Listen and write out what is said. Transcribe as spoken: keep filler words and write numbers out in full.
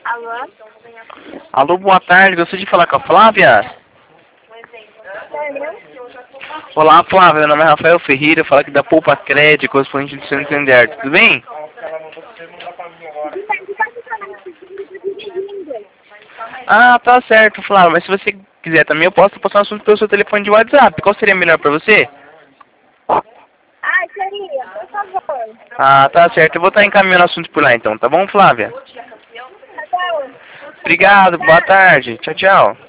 Alô? Alô, boa tarde. Gostaria de falar com a Flávia? Sério? Olá, Flávia. Meu nome é Rafael Ferreira. Eu falo aqui da Poupa Crédito, correspondente do Santander. Tudo bem? Ah, tá certo, Flávia. Mas se você quiser também, eu posso passar um assunto pelo seu telefone de WhatsApp. Qual seria melhor pra você? Ah, queria, por favor. Ah, tá certo. Eu vou estar encaminhando o assunto por lá então, tá bom, Flávia? Tá bom. Obrigado, boa tarde. Tchau, tchau.